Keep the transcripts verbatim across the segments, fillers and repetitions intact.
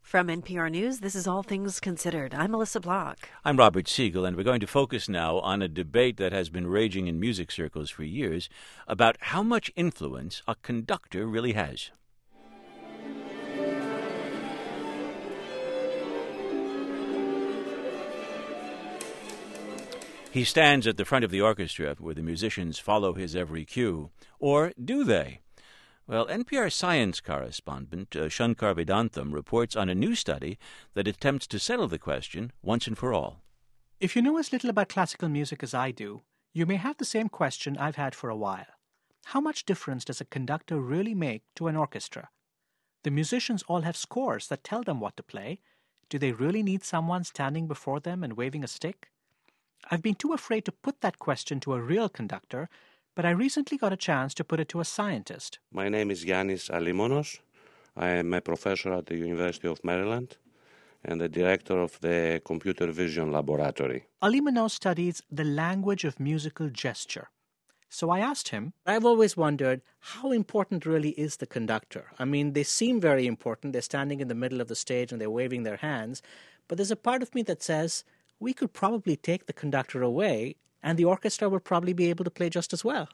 From N P R News, this is All Things Considered. I'm Melissa Block. I'm Robert Siegel, and we're going to focus now on a debate that has been raging in music circles for years about how much influence a conductor really has. He stands at the front of the orchestra where the musicians follow his every cue. Or do they? Well, N P R science correspondent uh, Shankar Vedantam reports on a new study that attempts to settle the question once and for all. If you know as little about classical music as I do, you may have the same question I've had for a while. How much difference does a conductor really make to an orchestra? The musicians all have scores that tell them what to play. Do they really need someone standing before them and waving a stick? I've been too afraid to put that question to a real conductor, but I recently got a chance to put it to a scientist. My name is Yannis Alimonos. I am a professor at the University of Maryland and the director of the Computer Vision Laboratory. Alimonos studies the language of musical gesture. So I asked him, I've always wondered, how important really is the conductor? I mean, they seem very important. They're standing in the middle of the stage and they're waving their hands. But there's a part of me that says, we could probably take the conductor away and the orchestra would probably be able to play just as well.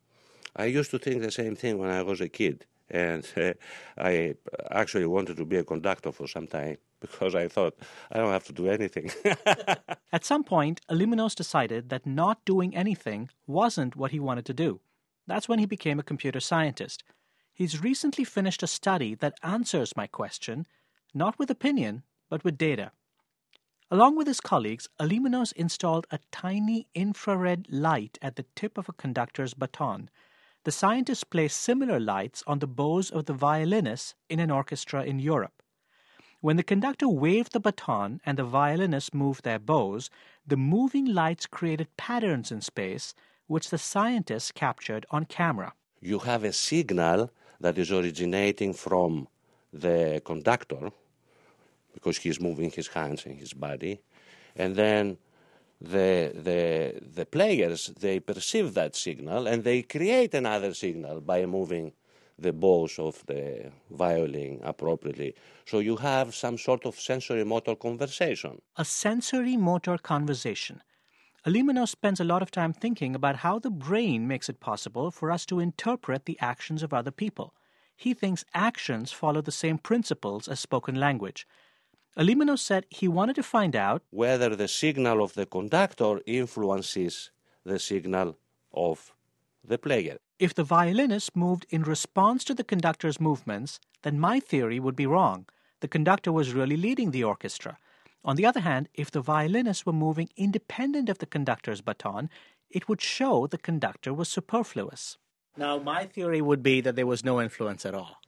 I used to think the same thing when I was a kid. And uh, I actually wanted to be a conductor for some time because I thought, I don't have to do anything. At some point, Alimonos decided that not doing anything wasn't what he wanted to do. That's when he became a computer scientist. He's recently finished a study that answers my question, not with opinion, but with data. Along with his colleagues, Alimonos installed a tiny infrared light at the tip of a conductor's baton. The scientists placed similar lights on the bows of the violinists in an orchestra in Europe. When the conductor waved the baton and the violinists moved their bows, the moving lights created patterns in space, which the scientists captured on camera. You have a signal that is originating from the conductor, because he's moving his hands and his body, and then the the the players, they perceive that signal and they create another signal by moving the bows of the violin appropriately. So you have some sort of sensory-motor conversation. A sensory-motor conversation. Alimonos spends a lot of time thinking about how the brain makes it possible for us to interpret the actions of other people. He thinks actions follow the same principles as spoken language. Alimonos said he wanted to find out whether the signal of the conductor influences the signal of the player. If the violinist moved in response to the conductor's movements, then my theory would be wrong. The conductor was really leading the orchestra. On the other hand, if the violinists were moving independent of the conductor's baton, it would show the conductor was superfluous. Now, my theory would be that there was no influence at all.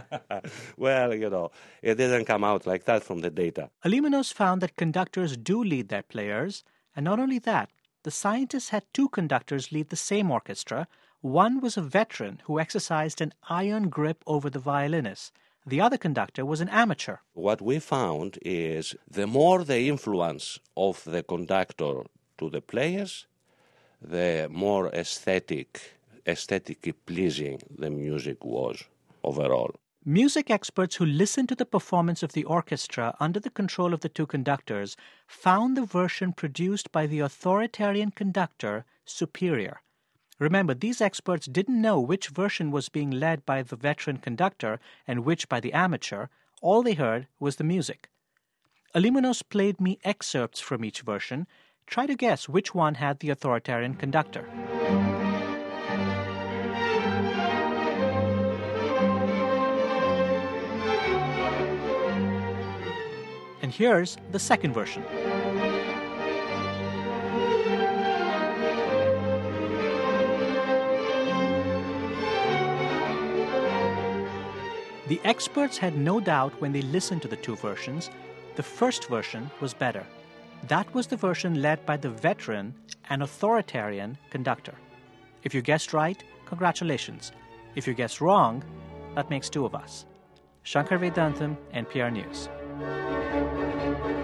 Well, you know, it didn't come out like that from the data. Alimonos found that conductors do lead their players, and not only that, the scientists had two conductors lead the same orchestra. One was a veteran who exercised an iron grip over the violinist. The other conductor was an amateur. What we found is the more the influence of the conductor to the players, the more aesthetic, aesthetically pleasing the music was overall. Music experts who listened to the performance of the orchestra under the control of the two conductors found the version produced by the authoritarian conductor superior. Remember, these experts didn't know which version was being led by the veteran conductor and which by the amateur. All they heard was the music. Alimonos played me excerpts from each version. Try to guess which one had the authoritarian conductor. And here's the second version. The experts had no doubt when they listened to the two versions, the first version was better. That was the version led by the veteran and authoritarian conductor. If you guessed right, congratulations. If you guessed wrong, that makes two of us. Shankar Vedantam, N P R News.